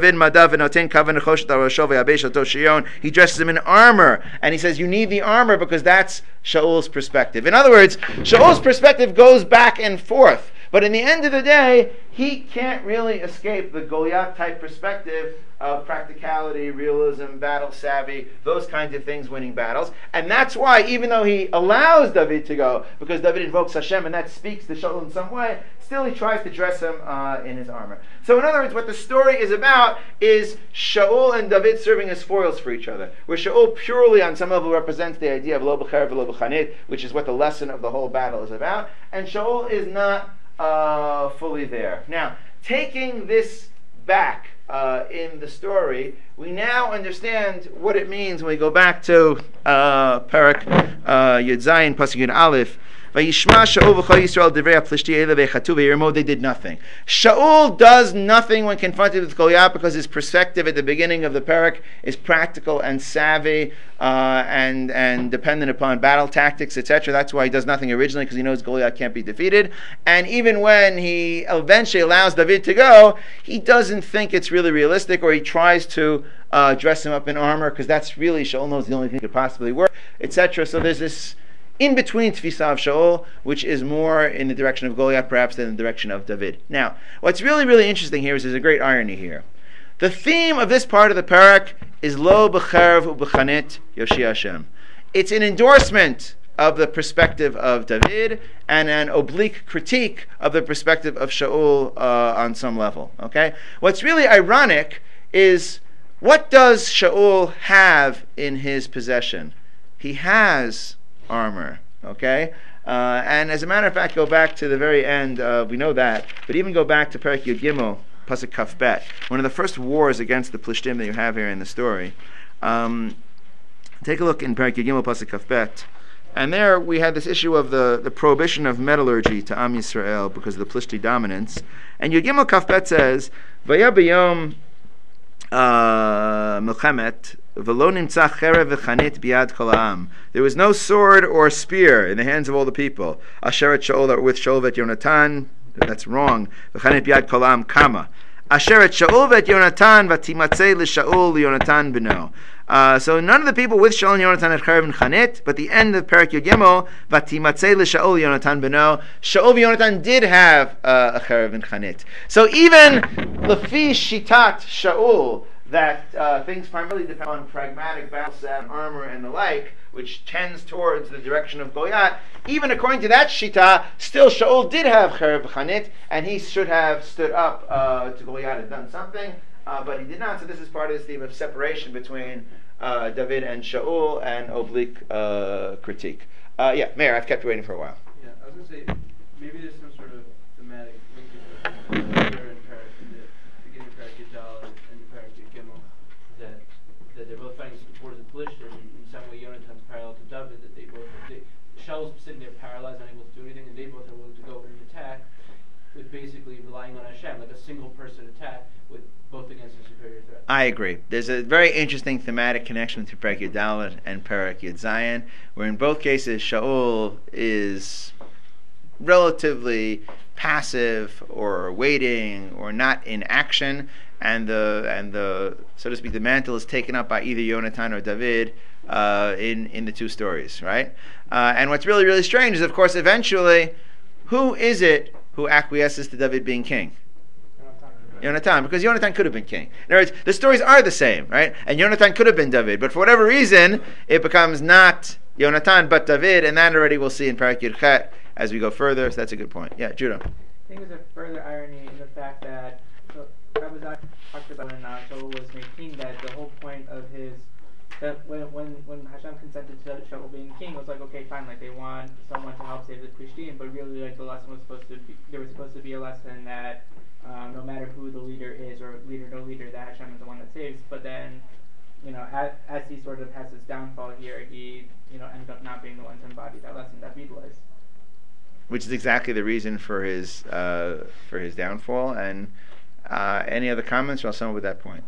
him in armor, and he says, you need the armor because that's Shaul's perspective. In other words, Shaul's perspective goes back and forth, but in the end of the day, he can't really escape the Goliath-type perspective of practicality, realism, battle savvy, those kinds of things, winning battles. And that's why, even though he allows David to go, because David invokes Hashem and that speaks to Shaul in some way, still he tries to dress him in his armor. So in other words, what the story is about is Shaul and David serving as foils for each other, where Shaul purely on some level represents the idea of lo b'cher v'lo b'chanit, which is what the lesson of the whole battle is about, and Shaul is not fully there. Now, taking this back in the story, we now understand what it means when we go back to Parak Yud Zayin, Pasuk Yud Aleph. Vayishma Shaul v'chol Yisrael divrei HaPlishti eila v'echatu v'yirmo. They did nothing. Shaul does nothing when confronted with Goliath because his perspective at the beginning of the parak is practical and savvy and dependent upon battle tactics, etc. That's why he does nothing originally, because he knows Goliath can't be defeated. And even when he eventually allows David to go, he doesn't think it's really realistic, or he tries to dress him up in armor because that's really, Shaul knows, the only thing that could possibly work, etc. So there's this in-between Tfisa of Shaul, which is more in the direction of Goliath perhaps than in the direction of David. Now, what's really, really interesting here is there's a great irony here. The theme of this part of the parak is Lo b'cherv u'b'chanit Yoshi Hashem. It's an endorsement of the perspective of David and an oblique critique of the perspective of Shaul on some level. Okay? What's really ironic is, what does Shaul have in his possession? He has armor, okay? And as a matter of fact, go back to the very end, we know that, but even go back to Perek Yud Gimel, Pasuk Kaf Bet, one of the first wars against the Plishtim that you have here in the story. Take a look in Perek Yud Gimel, Pasuk Kaf Bet, and there we had this issue of the prohibition of metallurgy to Am Yisrael because of the Plishti dominance. And Yud Gimel Kaf Bet says, Vaya b'yom Milchemet, there was no sword or spear in the hands of all the people. Asheret Shaul, that were with Shaul vet Yonatan, that's wrong. V'chanet biad kol ha'am kama. Asheret Shaul vet Yonatan v'timatzei l'Shaul Yonatan b'no. So none of the people with Shaul and Yonatan had cherev and chanet, but the end of Perek Yud Gimel, v'timatzei l'Shaul Yonatan b'no. Shaul v'Yonatan did have a cherev and chanet. So even lefi shitat Shaul, that things primarily depend on pragmatic battle set, armor, and the like, which tends towards the direction of Goliath. Even according to that shita, still Shaul did have cherev v'chanit, and he should have stood up to Goliath and done something, but he did not. So this is part of this theme of separation between David and Shaul and oblique critique. Yeah, Mayor, I've kept you waiting for a while. Yeah, I was going to say, maybe there's some sort of thematic linkage in the beginning of Perek Yud Daled and the Perek Yud Gimel, that they're both fighting towards the Plishtim, and in some way Yonatan's parallel to David, that Shaul's sitting there paralyzed, unable to do anything, and they both are willing to go over and attack, with basically relying on Hashem, like a single person attack, with both against a superior threat. I agree. There's a very interesting thematic connection between Perek Yud Daled and Perek Yud Zayin, where in both cases Shaul is relatively passive or waiting or not in action, and the so to speak, the mantle is taken up by either Yonatan or David in the two stories, right? And what's really, really strange is, of course, eventually who is it who acquiesces to David being king? Yonatan, because Yonatan could have been king. In other words, the stories are the same, right? And Yonatan could have been David, but for whatever reason, it becomes not Yonatan but David, and that already we'll see in Parak Yud Chet as we go further. So that's a good point. Yeah, Judah. I think there's a further irony in the fact that Rabbi Zach talked about when Shaul was made king, that the whole point of his that when Hashem consented to Shaul being king, it was like, okay, fine, like they want someone to help save the Plishtim, but really, like the lesson was supposed to be, there was supposed to be a lesson that no matter who the leader is, or leader no leader, that Hashem is the one that saves. But then, as he sort of has his downfall here, he ended up not being the one to embody that lesson that David was. Which is exactly the reason for his downfall. And any other comments? Or I'll sum up with that point.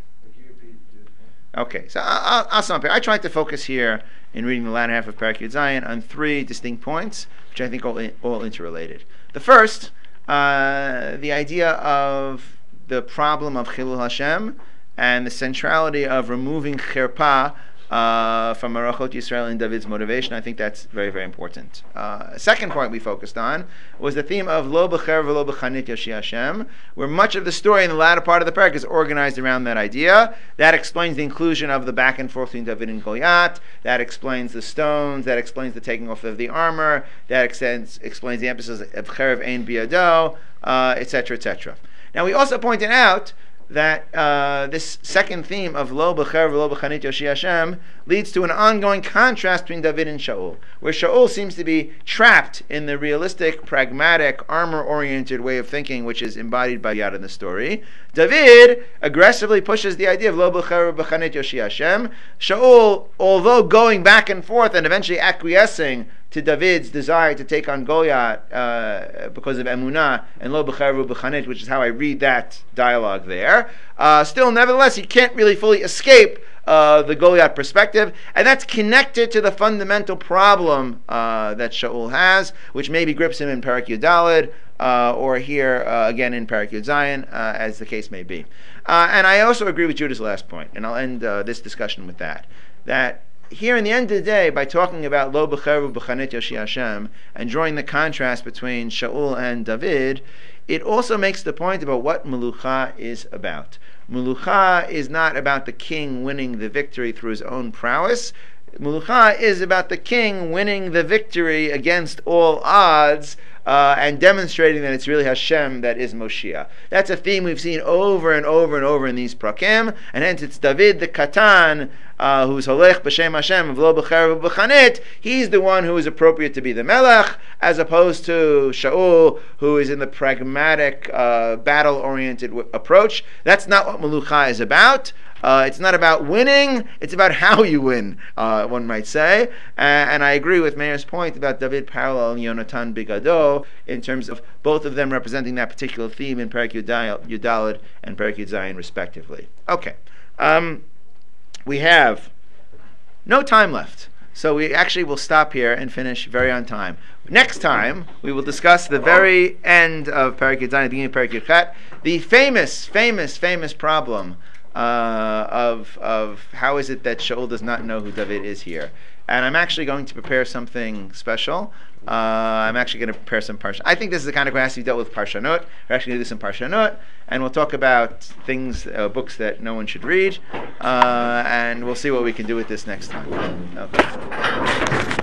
Okay, so I'll sum up here. I tried to focus here in reading the latter half of Parak Yud Zayin on three distinct points, which I think are all interrelated. The first, the idea of the problem of Chilul Hashem and the centrality of removing Cherpa from Arachot Yisrael and David's motivation. I think that's very, very important. Second point we focused on was the theme of Lo B'cher V'Lo B'chanit Yoshi Hashem, where much of the story in the latter part of the parak is organized around that idea. That explains the inclusion of the back and forth between David and Goliath. That explains the stones. That explains the taking off of the armor. That explains the emphasis of Cherev Ein Biado, etc., etc. Now we also pointed out that this second theme of Lo B'cher V'Lo B'chanit Yoshi Hashem leads to an ongoing contrast between David and Shaul, where Shaul seems to be trapped in the realistic, pragmatic, armor-oriented way of thinking, which is embodied by Yad in the story. David aggressively pushes the idea of Lo B'cher V'chanit Yoshi Hashem. Shaul, although going back and forth and eventually acquiescing to David's desire to take on Goliath because of Emunah and Lo B'cher V'chanit, which is how I read that dialogue there. Still, nevertheless, he can't really fully escape the Goliath perspective, and that's connected to the fundamental problem that Shaul has, which maybe grips him in Parak Yud Daled, or here again in Parak Yud Zayin, as the case may be. And I also agree with Judah's last point, and I'll end this discussion with that here in the end of the day, by talking about Lo B'cher V'chanit Yoshi Hashem and drawing the contrast between Shaul and David, it also makes the point about what Melucha is about. Melucha is not about the king winning the victory through his own prowess. Melucha is about the king winning the victory against all odds, and demonstrating that it's really Hashem that is Moshiach. That's a theme we've seen over and over and over in these prakim, and hence it's David the Katan, who's Holech B'Shem Hashem, V'Lo B'cher V'chanit. He's the one who is appropriate to be the Melech, as opposed to Shaul, who is in the pragmatic, battle-oriented approach. That's not what Melucha is about. It's not about winning, it's about how you win, one might say. And I agree with Meir's point about David parallel and Yonatan Bigado, in terms of both of them representing that particular theme in Parak Yud Daled and Parak Yud Zayin respectively. Okay. We have no time left, so we actually will stop here and finish very on time. Next time, we will discuss the very end of Parak Yud Zayin, the beginning of Parak Yud Chet, the famous problem of how is it that Shaul does not know who David is here. And I'm actually going to prepare something special. I'm actually going to prepare some Parshanot. I think this is the kind of class we dealt with Parshanot. We're actually going to do some Parshanot, and we'll talk about things, books that no one should read, and we'll see what we can do with this next time. Okay.